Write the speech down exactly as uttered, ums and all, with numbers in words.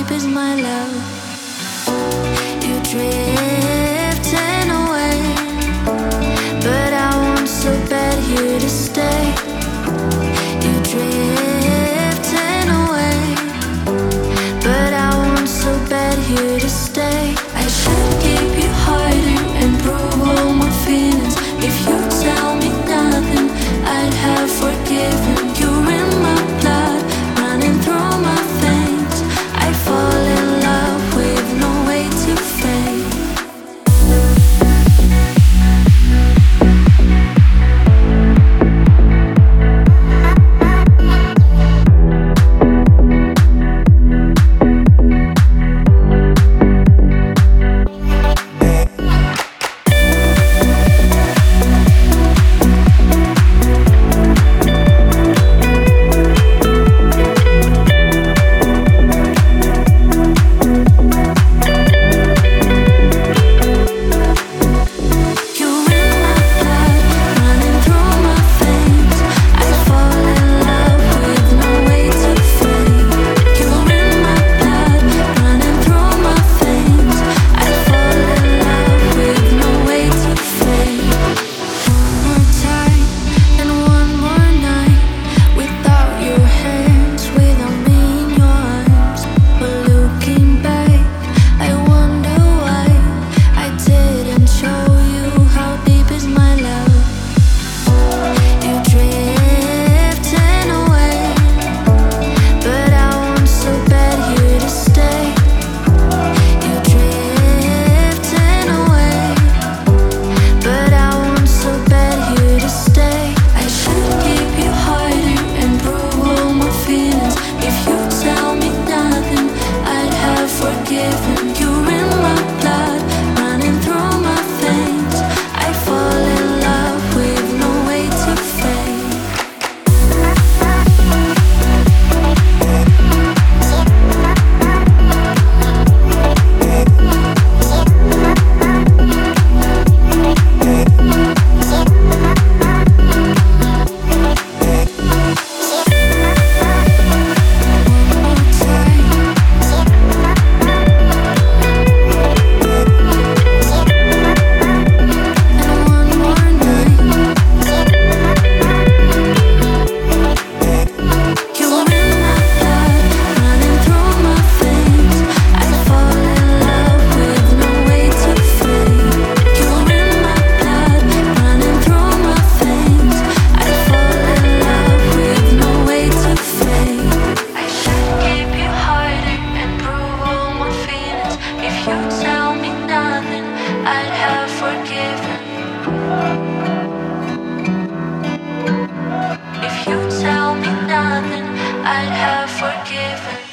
deep is my love? You drifting away, but I want so bad you to stay. You drifting away, but I want so bad you to stay. I should keep you hiding and prove all my feelings. If you tell me nothing, I'd have forgiven. You're in my blood, running through my veins. I fall in love with no way to fade. I'd have forgiven. If you tell me nothing, I'd have forgiven.